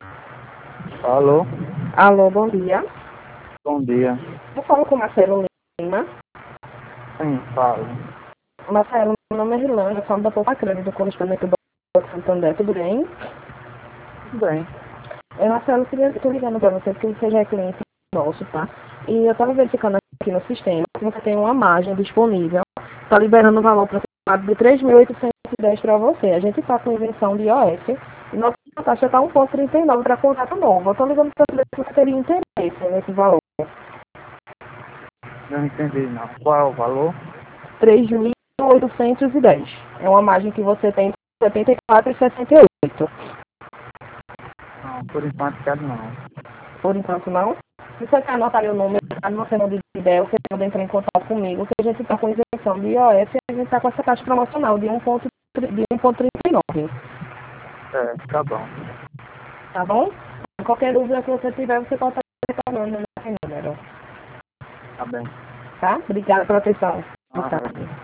Alô, Alô, bom dia. bom dia. Eu falo com o Marcelo Lima. Sim, falo. Marcelo, meu nome é Rilana, eu falo da Poupa Crânio, do correspondente do Banco Santander, tudo bem? Tudo bem. Marcelo, eu tô ligando para você porque você já é cliente nosso, tá? E eu estava verificando aqui no sistema que você tem uma margem disponível, está liberando o valor aproximado de 3.810 para você. A gente está com isenção de IOF e nossa taxa está 1,39 para contrato novo. Eu estou ligando para saber se você teria interesse nesse valor. Não entendi não. Qual é o valor? 3.810. É uma margem que você tem de 74,68. Não, por enquanto quero não. Por enquanto não. Se você quer anotar o número, caso você não disser, você pode entrar em contato comigo, que a gente está com isenção de IOF e a gente está com essa taxa promocional de 1,39. É, tá bom. Tá bom? Qualquer dúvida que você tiver, você pode estar retornando no número. Tá bem. Tá? Obrigada pela atenção. Boa Ah, tarde.